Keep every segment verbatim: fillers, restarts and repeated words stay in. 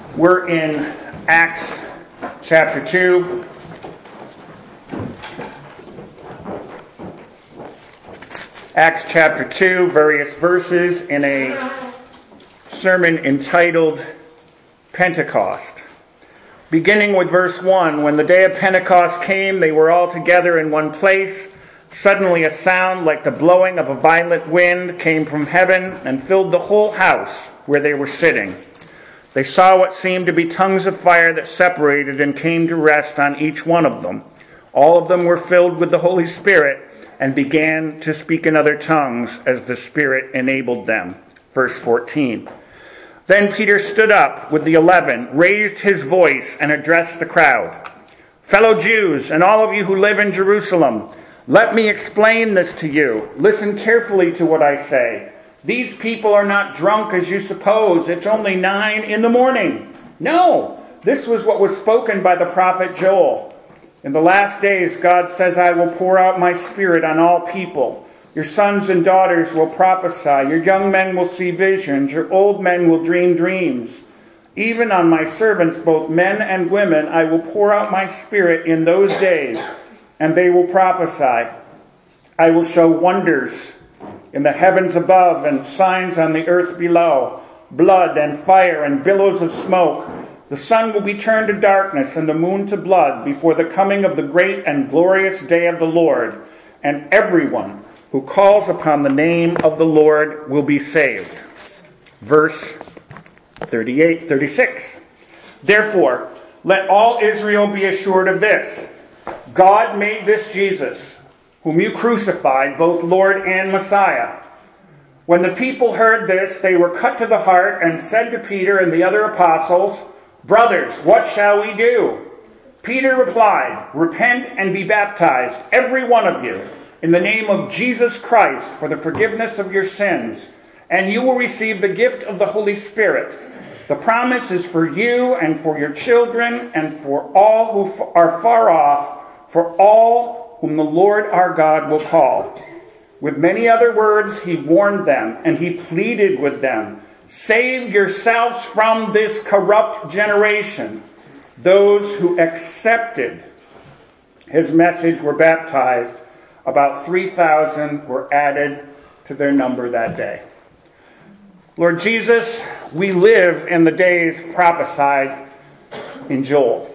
We're in Acts chapter two. Acts chapter two, various verses in a sermon entitled Pentecost. Beginning with verse one, when the day of Pentecost came, they were all together in one place. Suddenly a sound like the blowing of a violent wind came from heaven and filled the whole house where they were sitting. They saw what seemed to be tongues of fire that separated and came to rest on each one of them. All of them were filled with the Holy Spirit and began to speak in other tongues as the Spirit enabled them. Verse fourteen. Then Peter stood up with the eleven, raised his voice, and addressed the crowd. Fellow Jews, and all of you who live in Jerusalem, let me explain this to you. Listen carefully to what I say. These people are not drunk as you suppose. It's only nine in the morning. No, this was what was spoken by the prophet Joel. In the last days, God says, I will pour out my Spirit on all people. Your sons and daughters will prophesy. Your young men will see visions. Your old men will dream dreams. Even on my servants, both men and women, I will pour out my Spirit in those days, and they will prophesy. I will show wonders in the heavens above and signs on the earth below, blood and fire and billows of smoke. The sun will be turned to darkness and the moon to blood before the coming of the great and glorious day of the Lord. And everyone who calls upon the name of the Lord will be saved. Verse thirty-eight, thirty-six. Therefore, let all Israel be assured of this. God made this Jesus, whom you crucified, both Lord and Messiah. When the people heard this, they were cut to the heart and said to Peter and the other apostles, Brothers, what shall we do? Peter replied, Repent and be baptized, every one of you, in the name of Jesus Christ for the forgiveness of your sins, and you will receive the gift of the Holy Spirit. The promise is for you and for your children and for all who are far off, for all whom the Lord our God will call. With many other words he warned them, and he pleaded with them, Save yourselves from this corrupt generation. Those who accepted his message were baptized. About three thousand were added to their number that day. Lord Jesus, we live in the days prophesied in Joel.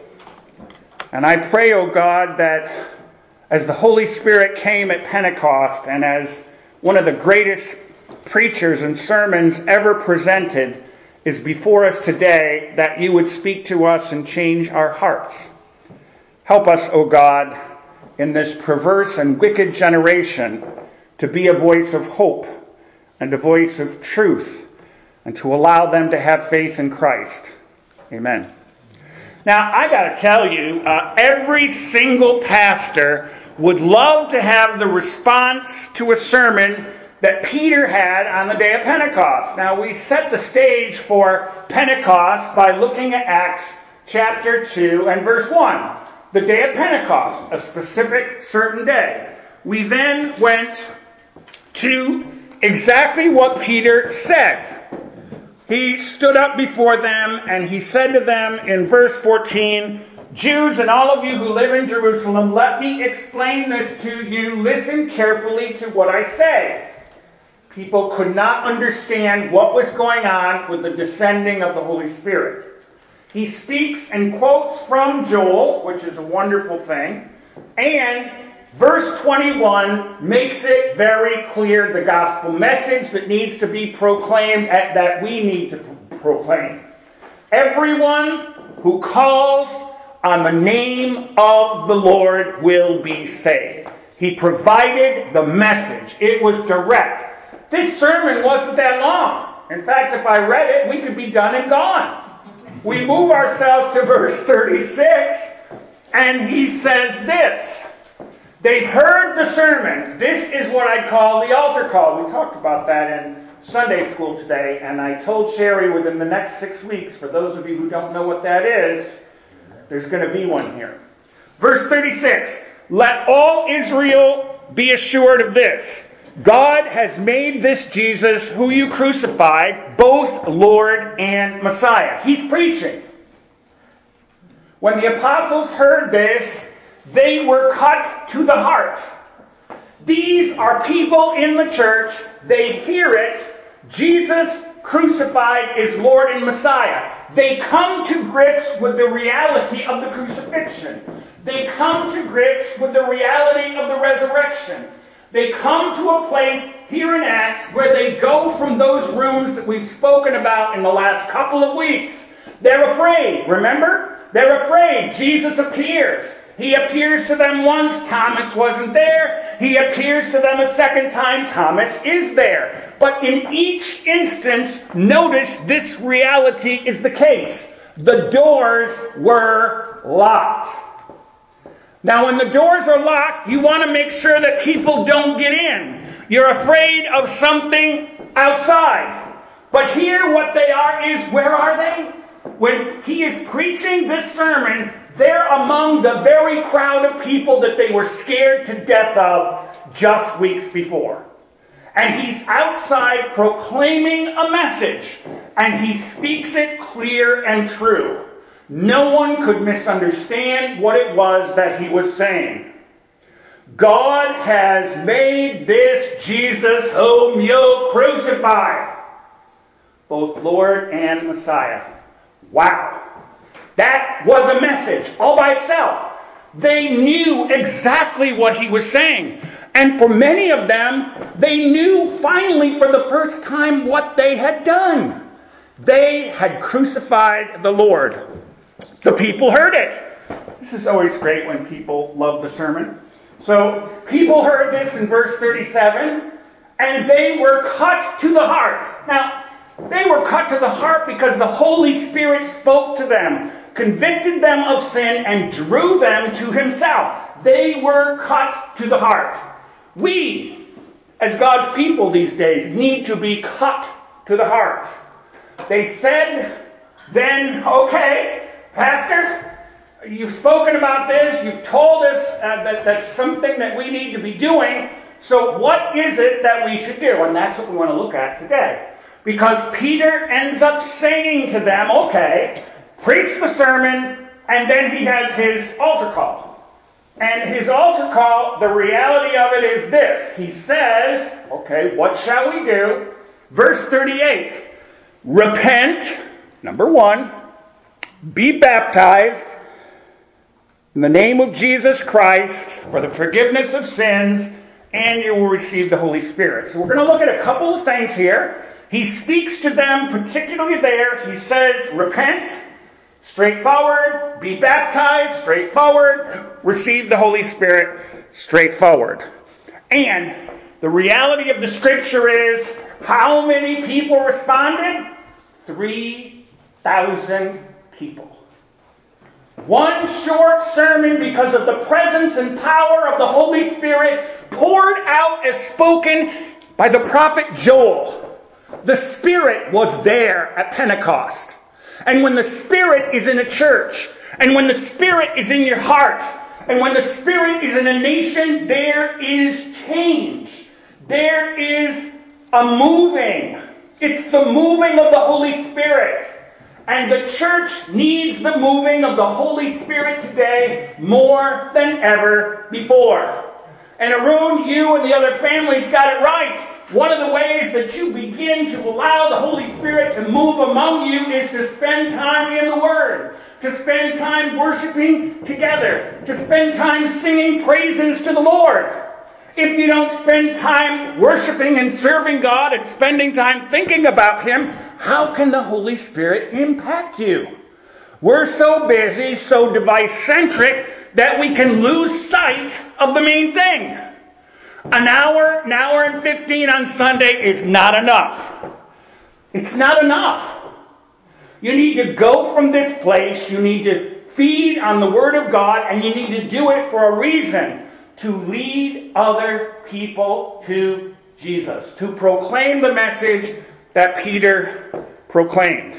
And I pray, O God, that as the Holy Spirit came at Pentecost and as one of the greatest preachers and sermons ever presented is before us today, that you would speak to us and change our hearts. Help us, O God, in this perverse and wicked generation to be a voice of hope and a voice of truth and to allow them to have faith in Christ. Amen. Now, I got to tell you, uh, every single pastor would love to have the response to a sermon that Peter had on the day of Pentecost. Now, we set the stage for Pentecost by looking at Acts chapter two and verse one. The day of Pentecost, a specific certain day. We then went to exactly what Peter said. He stood up before them and he said to them in verse fourteen, Jews and all of you who live in Jerusalem, let me explain this to you. Listen carefully to what I say. People could not understand what was going on with the descending of the Holy Spirit. He speaks and quotes from Joel, which is a wonderful thing, and verse twenty-one makes it very clear the gospel message that needs to be proclaimed, that we need to proclaim. Everyone who calls on the name of the Lord will be saved. He provided the message. It was direct. This sermon wasn't that long. In fact, if I read it, we could be done and gone. We move ourselves to verse thirty-six, and he says this. They heard the sermon. This is what I call the altar call. We talked about that in Sunday school today, and I told Sherry within the next six weeks, for those of you who don't know what that is, there's going to be one here. Verse thirty-six, let all Israel be assured of this. God has made this Jesus, who you crucified, both Lord and Messiah. He's preaching. When the apostles heard this, they were cut to the heart. These are people in the church. They hear it. Jesus crucified is Lord and Messiah. They come to grips with the reality of the crucifixion. They come to grips with the reality of the resurrection. They come to a place here in Acts where they go from those rooms that we've spoken about in the last couple of weeks. They're afraid, remember? They're afraid. Jesus appears. He appears to them once. Thomas wasn't there. He appears to them a second time. Thomas is there. But in each instance, notice this reality is the case. The doors were locked. Now, when the doors are locked, you want to make sure that people don't get in. You're afraid of something outside. But here what they are is, where are they? When he is preaching this sermon, they're among the very crowd of people that they were scared to death of just weeks before. And he's outside proclaiming a message, and he speaks it clear and true. No one could misunderstand what it was that he was saying. God has made this Jesus whom you crucified both Lord and Messiah. Wow. That was a message all by itself. They knew exactly what he was saying. And for many of them, they knew finally for the first time what they had done. They had crucified the Lord. The people heard it. This is always great when people love the sermon. So people heard this in verse thirty-seven, and they were cut to the heart. Now, they were cut to the heart because the Holy Spirit spoke to them, convicted them of sin, and drew them to himself. They were cut to the heart. We, as God's people these days, need to be cut to the heart. They said, then, okay, Pastor, you've spoken about this. You've told us uh, that that's something that we need to be doing. So what is it that we should do? And that's what we want to look at today. Because Peter ends up saying to them, okay, preach the sermon, and then he has his altar call. And his altar call, the reality of it is this. He says, okay, what shall we do? Verse thirty-eight, repent, number one, be baptized in the name of Jesus Christ for the forgiveness of sins, and you will receive the Holy Spirit. So we're going to look at a couple of things here. He speaks to them, particularly there. He says, repent, straightforward. Be baptized, straightforward. Receive the Holy Spirit, straightforward. And the reality of the Scripture is, how many people responded? three thousand people. One short sermon, because of the presence and power of the Holy Spirit, poured out as spoken by the prophet Joel. The Spirit was there at Pentecost. And when the Spirit is in a church, and when the Spirit is in your heart, and when the Spirit is in a nation, there is change. There is a moving. It's the moving of the Holy Spirit. And the church needs the moving of the Holy Spirit today more than ever before. And Arun, you and the other families got it right. One of the ways that you begin to allow the Holy Spirit to move among you is to spend time in the Word, to spend time worshiping together, to spend time singing praises to the Lord. If you don't spend time worshiping and serving God and spending time thinking about Him, how can the Holy Spirit impact you? We're so busy, so device-centric, that we can lose sight of the main thing. An hour, an hour and fifteen on Sunday is not enough. It's not enough. You need to go from this place, you need to feed on the Word of God, and you need to do it for a reason. To lead other people to Jesus. To proclaim the message that Peter proclaimed.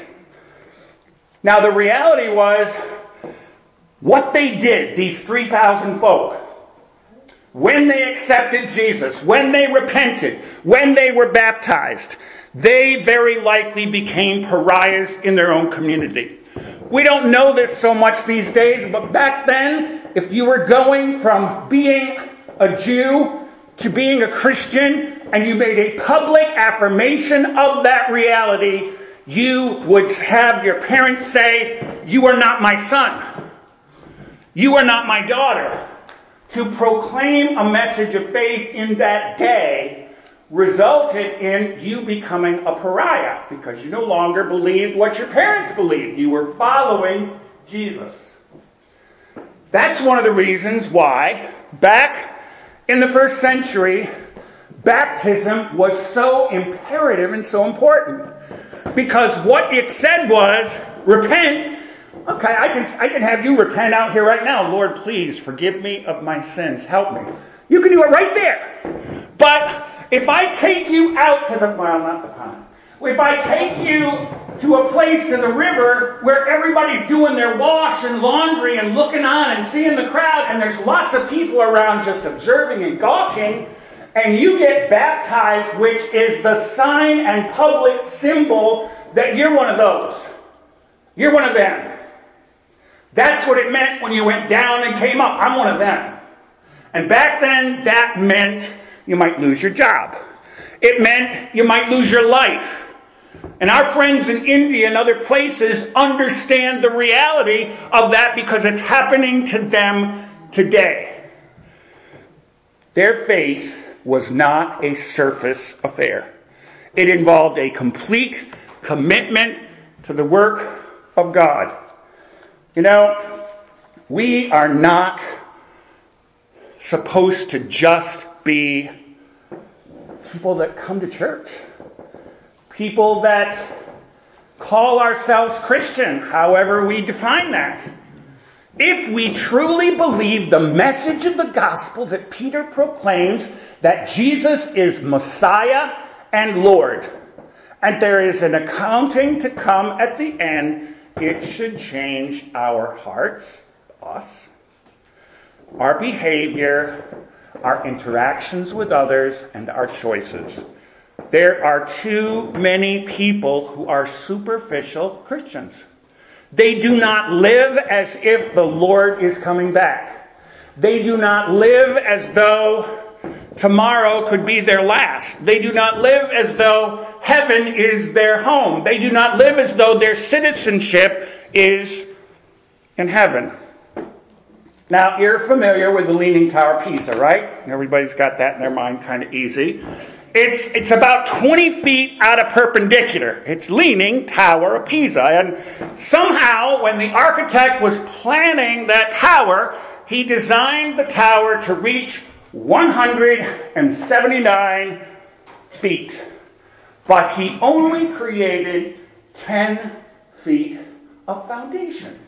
Now the reality was, what they did, these three thousand folk, when they accepted Jesus, when they repented, when they were baptized, they very likely became pariahs in their own community. We don't know this so much these days, but back then, if you were going from being a Jew to being a Christian, and you made a public affirmation of that reality, you would have your parents say, "You are not my son. You are not my daughter." To proclaim a message of faith in that day resulted in you becoming a pariah because you no longer believed what your parents believed. You were following Jesus. That's one of the reasons why back in the first century, baptism was so imperative and so important. Because what it said was, repent. Okay, I can I can have you repent out here right now. Lord, please forgive me of my sins. Help me. You can do it right there. But if I take you out to the, well, not the pond. If I take you to a place to the river where everybody's doing their wash and laundry and looking on and seeing the crowd, and there's lots of people around just observing and gawking, and you get baptized, which is the sign and public symbol that you're one of those. You're one of them. That's what it meant when you went down and came up. I'm one of them. And back then, that meant you might lose your job. It meant you might lose your life. And our friends in India and other places understand the reality of that because it's happening to them today. Their faith was not a surface affair. It involved a complete commitment to the work of God. You know, we are not supposed to just be people that come to church. People that call ourselves Christian, however we define that. If we truly believe the message of the gospel that Peter proclaims, that Jesus is Messiah and Lord, and there is an accounting to come at the end, it should change our hearts, us, our behavior, our interactions with others, and our choices. There are too many people who are superficial Christians. They do not live as if the Lord is coming back. They do not live as though tomorrow could be their last. They do not live as though heaven is their home. They do not live as though their citizenship is in heaven. Now, you're familiar with the Leaning Tower of Pisa, right? Everybody's got that in their mind kind of easy. It's it's about twenty feet out of perpendicular. It's Leaning Tower of Pisa. And somehow, when the architect was planning that tower, he designed the tower to reach one hundred seventy-nine feet. But he only created ten feet of foundation.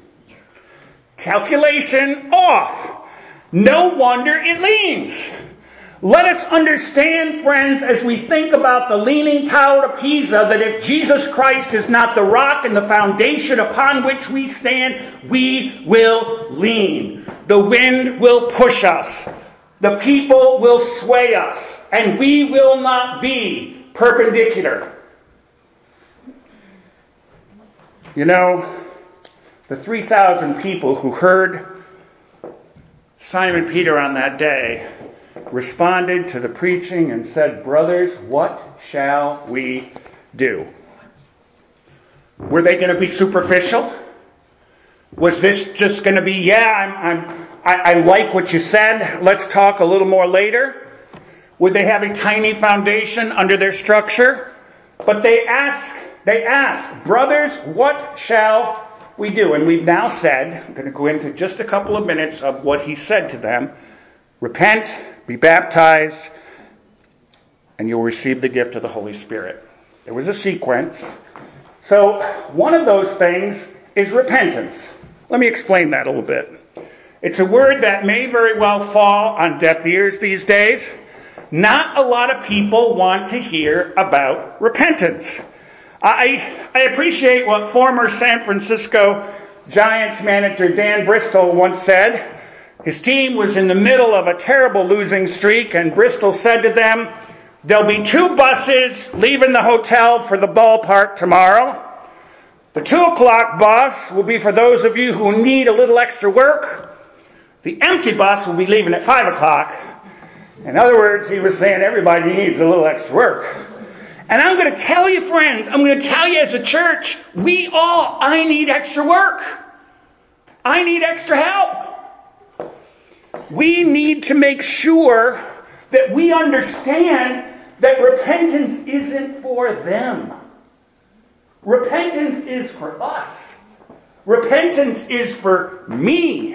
Calculation off. No wonder it leans. Let us understand, friends, as we think about the Leaning Tower of Pisa, that if Jesus Christ is not the rock and the foundation upon which we stand, we will lean. The wind will push us. The people will sway us. And we will not be perpendicular. You know, the three thousand people who heard Simon Peter on that day responded to the preaching and said, "Brothers, what shall we do?" Were they going to be superficial? Was this just going to be, yeah, I'm, I'm, I, I like what you said, let's talk a little more later? Would they have a tiny foundation under their structure? But they ask, they ask, "Brothers, what shall we do?" And we've now said, I'm going to go into just a couple of minutes of what he said to them. Repent, be baptized, and you'll receive the gift of the Holy Spirit. There was a sequence. So one of those things is repentance. Let me explain that a little bit. It's a word that may very well fall on deaf ears these days. Not a lot of people want to hear about repentance. I, I appreciate what former San Francisco Giants manager Dan Bristol once said. His team was in the middle of a terrible losing streak, and Bristol said to them, "There'll be two buses leaving the hotel for the ballpark tomorrow. The two o'clock bus will be for those of you who need a little extra work. The empty bus will be leaving at five o'clock. In other words, he was saying everybody needs a little extra work. And I'm going to tell you, friends, I'm going to tell you as a church, we all, I need extra work. I need extra help. We need to make sure that we understand that repentance isn't for them. Repentance is for us. Repentance is for me.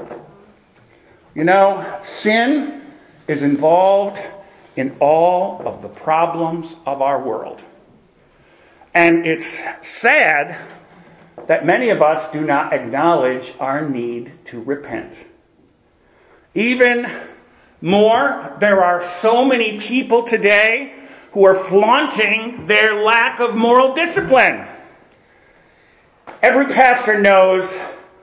You know, sin is involved in all of the problems of our world. And it's sad that many of us do not acknowledge our need to repent. Even more, there are so many people today who are flaunting their lack of moral discipline. Every pastor knows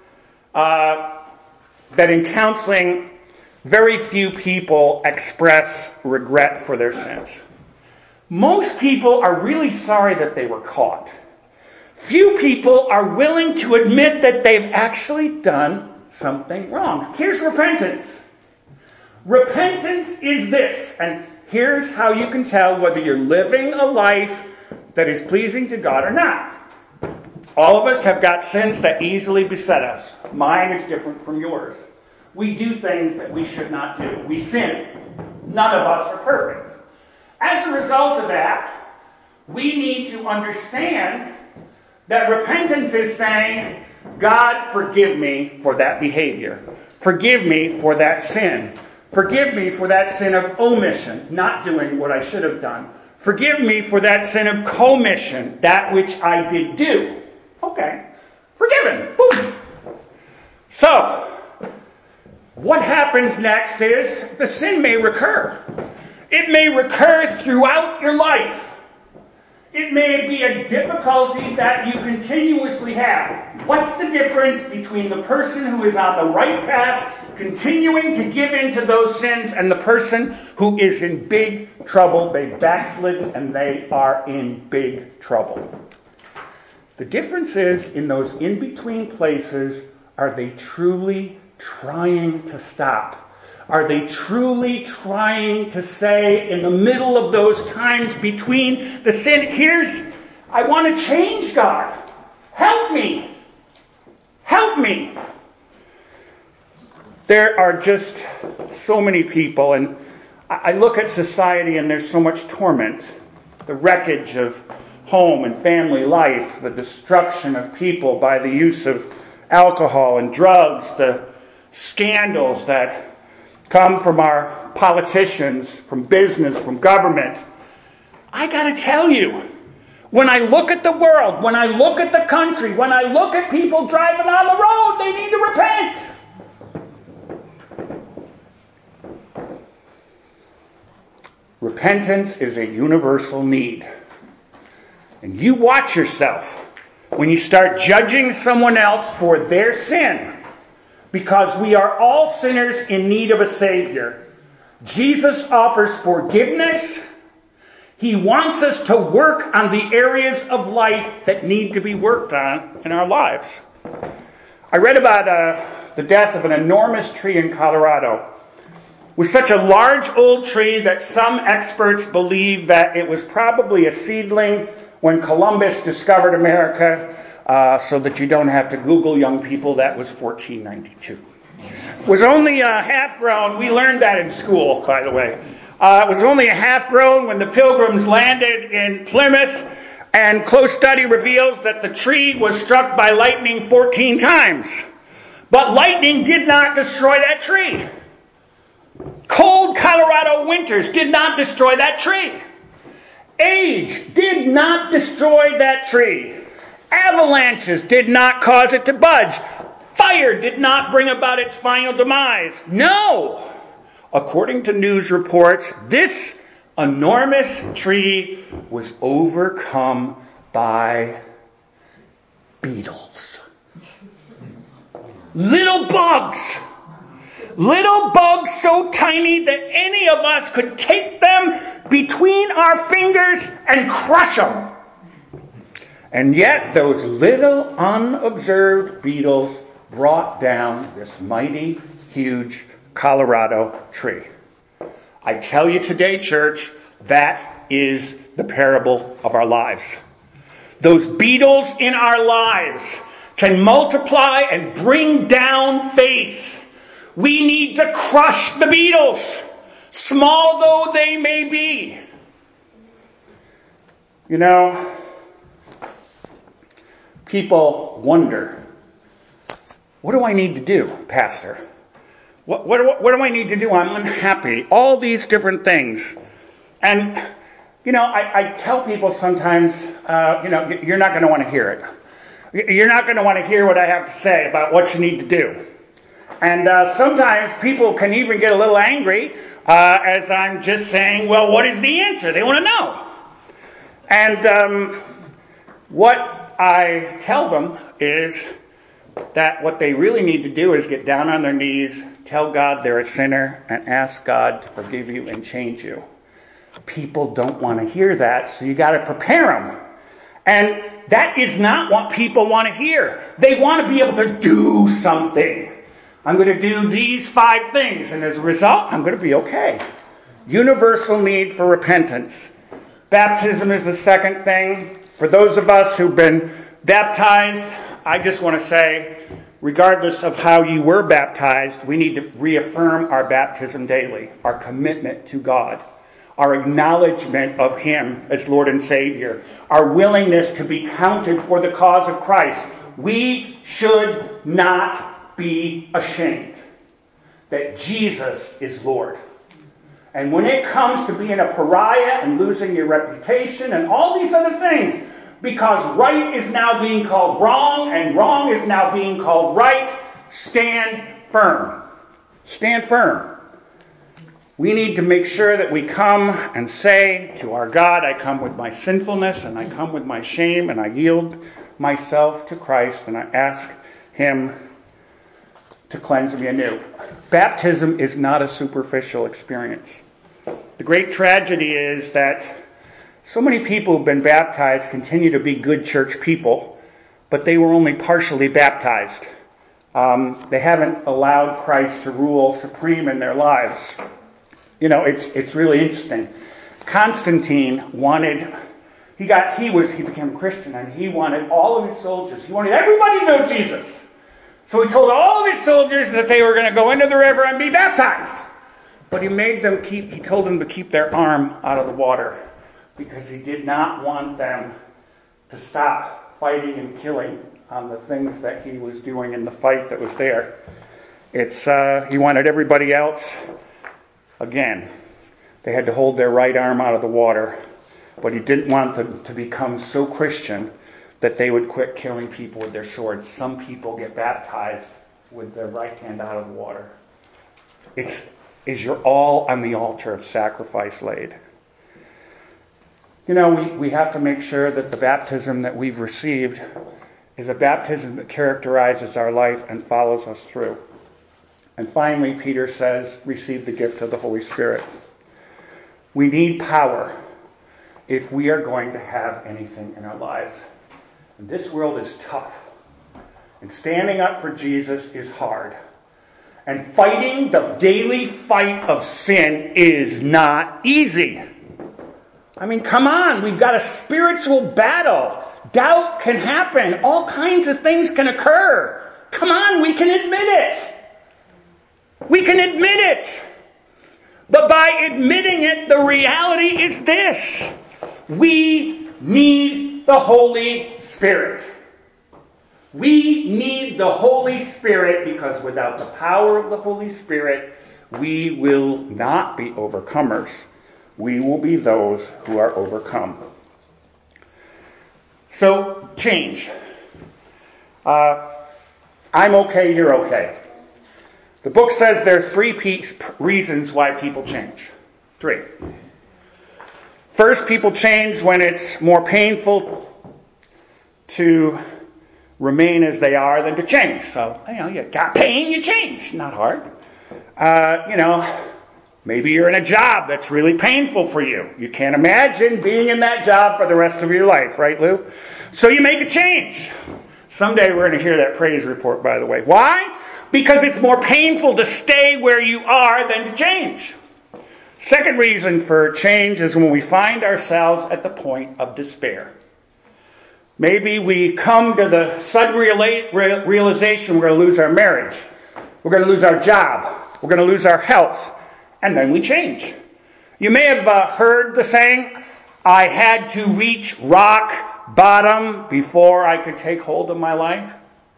uh, that in counseling, very few people express regret for their sins. Most people are really sorry that they were caught. Few people are willing to admit that they've actually done something wrong. Here's repentance. Repentance is this, and here's how you can tell whether you're living a life that is pleasing to God or not. All of us have got sins that easily beset us. Mine is different from yours. We do things that we should not do. We sin. None of us are perfect. As a result of that, we need to understand that repentance is saying, God, forgive me for that behavior. Forgive me for that sin. Forgive me for that sin of omission, not doing what I should have done. Forgive me for that sin of commission, that which I did do. Okay. Forgiven. Boom. So, what happens next is the sin may recur. It may recur throughout your life. It may be a difficulty that you continuously have. What's the difference between the person who is on the right path, continuing to give in to those sins, and the person who is in big trouble? They've backslidden and they are in big trouble. The difference is, in those in-between places, are they truly trying to stop? Are they truly trying to say, in the middle of those times between the sin, here's, I want to change, God. Help me. Help me. There are just so many people, and I look at society and there's so much torment. The wreckage of home and family life, the destruction of people by the use of alcohol and drugs, the scandals that come from our politicians, from business, from government. I got to tell you, when I look at the world, when I look at the country, when I look at people driving on the road, they need to repent. Repentance is a universal need. And you watch yourself when you start judging someone else for their sin. Because we are all sinners in need of a Savior. Jesus offers forgiveness. He wants us to work on the areas of life that need to be worked on in our lives. I read about uh, the death of an enormous tree in Colorado. It was such a large old tree that some experts believe that it was probably a seedling when Columbus discovered America. Uh, so that you don't have to Google, young people, that was fourteen ninety-two. It was only uh, half grown. We learned that in school, by the way. Uh, it was only a half grown when the Pilgrims landed in Plymouth, and close study reveals that the tree was struck by lightning fourteen times. But lightning did not destroy that tree. Cold Colorado winters did not destroy that tree. Age did not destroy that tree. Avalanches did not cause it to budge. Fire did not bring about its final demise. No! According to news reports, this enormous tree was overcome by beetles. Little bugs. Little bugs so tiny that any of us could take them between our fingers and crush them. And yet those little unobserved beetles brought down this mighty, huge Colorado tree. I tell you today, church, that is the parable of our lives. Those beetles in our lives can multiply and bring down faith. We need to crush the beetles, small though they may be. You know, people wonder, what do I need to do, Pastor? What, what, what do I need to do? I'm unhappy. All these different things. And, you know, I, I tell people sometimes, uh, you know, you're not going to want to hear it. You're not going to want to hear what I have to say about what you need to do. And uh, sometimes people can even get a little angry uh, as I'm just saying, well, what is the answer? They want to know. And um, what I tell them is that what they really need to do is get down on their knees, tell God they're a sinner, and ask God to forgive you and change you. People don't want to hear that, so you got to prepare them. And that is not what people want to hear. They want to be able to do something. I'm going to do these five things, and as a result, I'm going to be okay. Universal need for repentance. Baptism is the second thing. For those of us who've been baptized, I just want to say, regardless of how you were baptized, we need to reaffirm our baptism daily, our commitment to God, our acknowledgement of Him as Lord and Savior, our willingness to be counted for the cause of Christ. We should not be ashamed that Jesus is Lord. And when it comes to being a pariah and losing your reputation and all these other things, because right is now being called wrong and wrong is now being called right, stand firm. Stand firm. We need to make sure that we come and say to our God, I come with my sinfulness and I come with my shame and I yield myself to Christ and I ask Him to cleanse me anew. Baptism is not a superficial experience. The great tragedy is that so many people who've been baptized continue to be good church people, but they were only partially baptized. Um, they haven't allowed Christ to rule supreme in their lives. You know, it's it's really interesting. Constantine wanted, he got, he was, he became a Christian, and he wanted all of his soldiers, he wanted everybody to know Jesus. So he told all of his soldiers that they were going to go into the river and be baptized. But he made them keep, he told them to keep their arm out of the water, because he did not want them to stop fighting and killing on the things that he was doing in the fight that was there. It's uh, he wanted everybody else, again, they had to hold their right arm out of the water, but he didn't want them to become so Christian that they would quit killing people with their swords. Some people get baptized with their right hand out of the water. It's is your all on the altar of sacrifice laid. You know, we, we have to make sure that the baptism that we've received is a baptism that characterizes our life and follows us through. And finally, Peter says, receive the gift of the Holy Spirit. We need power if we are going to have anything in our lives. And this world is tough. And standing up for Jesus is hard. And fighting the daily fight of sin is not easy. I mean, come on, we've got a spiritual battle. Doubt can happen. All kinds of things can occur. Come on, we can admit it. We can admit it. But by admitting it, the reality is this. We need the Holy Spirit. We need the Holy Spirit because without the power of the Holy Spirit, we will not be overcomers. We will be those who are overcome. So, change. Uh, I'm okay, you're okay. The book says there are three pe- reasons why people change. Three. First, people change when it's more painful to remain as they are than to change. So, you know, you got pain, you change. Not hard. Uh, you know, maybe you're in a job that's really painful for you. You can't imagine being in that job for the rest of your life, right, Lou? So you make a change. Someday we're going to hear that praise report, by the way. Why? Because it's more painful to stay where you are than to change. Second reason for change is when we find ourselves at the point of despair. Maybe we come to the sudden reala- realization we're going to lose our marriage. We're going to lose our job. We're going to lose our health. And then we change. You may have uh, heard the saying, I had to reach rock bottom before I could take hold of my life.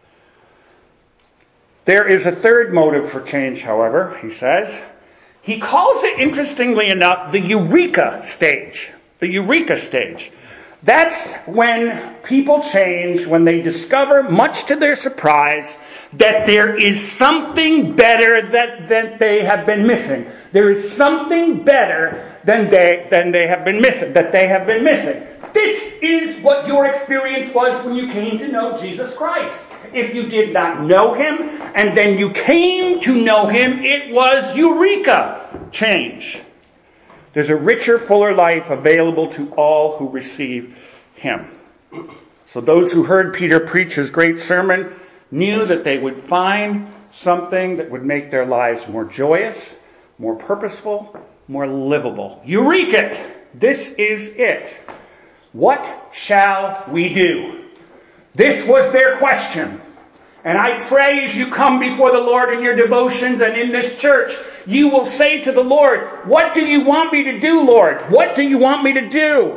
There is a third motive for change, however, he says. He calls it, interestingly enough, the eureka stage. The eureka stage. That's when people change, when they discover, much to their surprise, that there is something better that, that they have been missing. There is something better than they, than they have been missing, that they have been missing. This is what your experience was when you came to know Jesus Christ. If you did not know him, and then you came to know him, it was eureka change. There's a richer, fuller life available to all who receive him. So those who heard Peter preach his great sermon knew that they would find something that would make their lives more joyous, more purposeful, more livable. Eureka! This is it. What shall we do? This was their question. And I pray as you come before the Lord in your devotions and in this church, you will say to the Lord, what do you want me to do, Lord? What do you want me to do?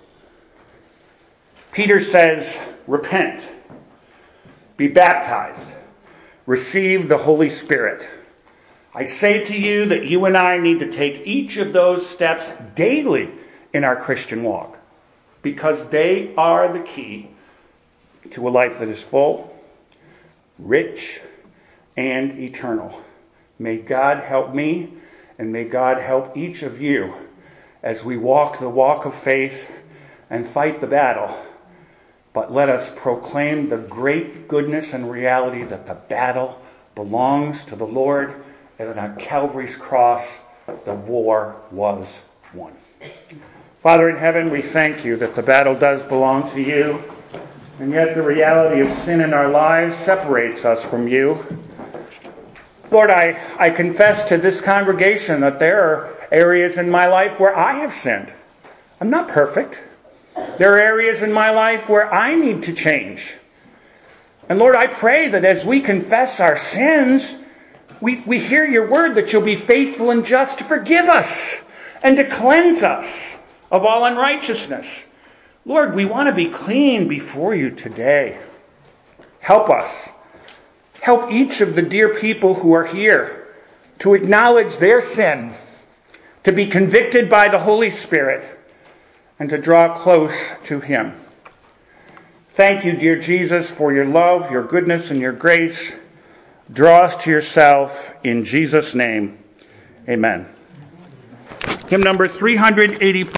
Peter says, repent, be baptized, receive the Holy Spirit. I say to you that you and I need to take each of those steps daily in our Christian walk, because they are the key to a life that is full, rich, and eternal. May God help me, and may God help each of you as we walk the walk of faith and fight the battle. But let us proclaim the great goodness and reality that the battle belongs to the Lord, and that on Calvary's cross the war was won. Father in heaven, we thank you that the battle does belong to you, and yet the reality of sin in our lives separates us from you. Lord, I, I confess to this congregation that there are areas in my life where I have sinned. I'm not perfect. There are areas in my life where I need to change. And Lord, I pray that as we confess our sins, we, we hear your word that you'll be faithful and just to forgive us and to cleanse us of all unrighteousness. Lord, we want to be clean before you today. Help us. Help each of the dear people who are here to acknowledge their sin, to be convicted by the Holy Spirit, and to draw close to him. Thank you, dear Jesus, for your love, your goodness, and your grace. Draw us to yourself in Jesus' name. Amen. Hymn number three eighty-four.